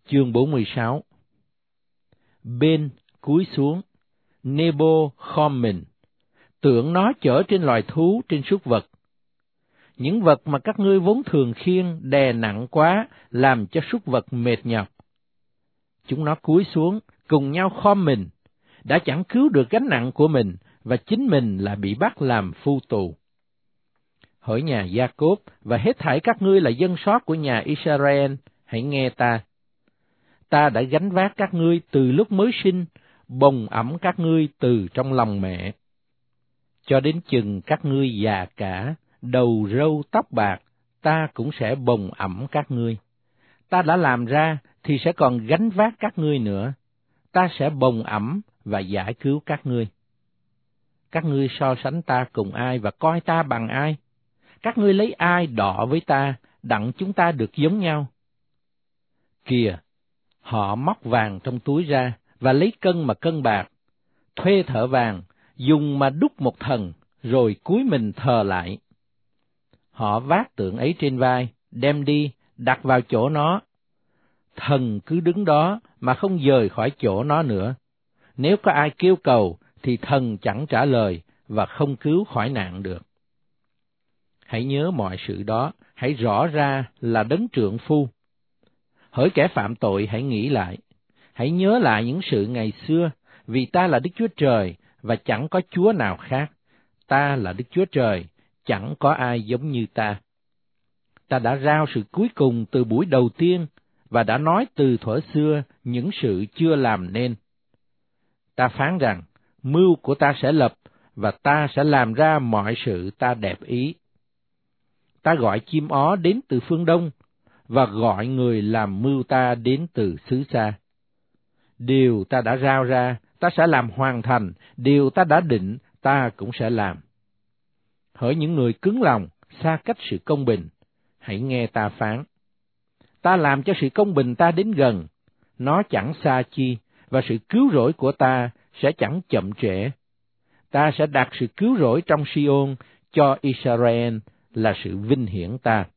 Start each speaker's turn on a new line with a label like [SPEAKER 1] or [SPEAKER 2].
[SPEAKER 1] Chương 46. Bên cúi xuống, Nebo khom mình, tưởng nó chở trên loài thú, trên súc vật. Những vật mà các ngươi vốn thường khiêng đè nặng quá, làm cho súc vật mệt nhọc. Chúng nó cúi xuống, cùng nhau khom mình, đã chẳng cứu được gánh nặng của mình, và chính mình là bị bắt làm phu tù. Hỡi nhà Gia-cốp và hết thảy các ngươi là dân sót của nhà Israel, hãy nghe ta. Ta đã gánh vác các ngươi từ lúc mới sinh, bồng ẵm các ngươi từ trong lòng mẹ. Cho đến chừng các ngươi già cả, đầu râu tóc bạc, ta cũng sẽ bồng ẵm các ngươi. Ta đã làm ra thì sẽ còn gánh vác các ngươi nữa. Ta sẽ bồng ẵm và giải cứu các ngươi. Các ngươi so sánh ta cùng ai và coi ta bằng ai? Các ngươi lấy ai đọ với ta, đặng chúng ta được giống nhau? Kìa, họ móc vàng trong túi ra và lấy cân mà cân bạc, thuê thợ vàng, dùng mà đúc một thần, rồi cúi mình thờ lại. Họ vác tượng ấy trên vai, đem đi, đặt vào chỗ nó. Thần cứ đứng đó mà không dời khỏi chỗ nó nữa. Nếu có ai kêu cầu, thì thần chẳng trả lời và không cứu khỏi nạn được. Hãy nhớ mọi sự đó, hãy rõ ra là đấng trượng phu. Hỡi kẻ phạm tội, hãy nghĩ lại. Hãy nhớ lại những sự ngày xưa, vì ta là Đức Chúa Trời, và chẳng có Chúa nào khác. Ta là Đức Chúa Trời, chẳng có ai giống như ta. Ta đã rao sự cuối cùng từ buổi đầu tiên, và đã nói từ thuở xưa những sự chưa làm nên. Ta phán rằng, mưu của ta sẽ lập, và ta sẽ làm ra mọi sự ta đẹp ý. Ta gọi chim ó đến từ phương đông, và gọi người làm mưu ta đến từ xứ xa. Điều ta đã rao ra, ta sẽ làm hoàn thành, điều ta đã định, ta cũng sẽ làm. Hỡi những người cứng lòng, xa cách sự công bình, hãy nghe ta phán. Ta làm cho sự công bình ta đến gần, nó chẳng xa chi, và sự cứu rỗi của ta sẽ chẳng chậm trễ. Ta sẽ đặt sự cứu rỗi trong Siôn cho Israel là sự vinh hiển ta.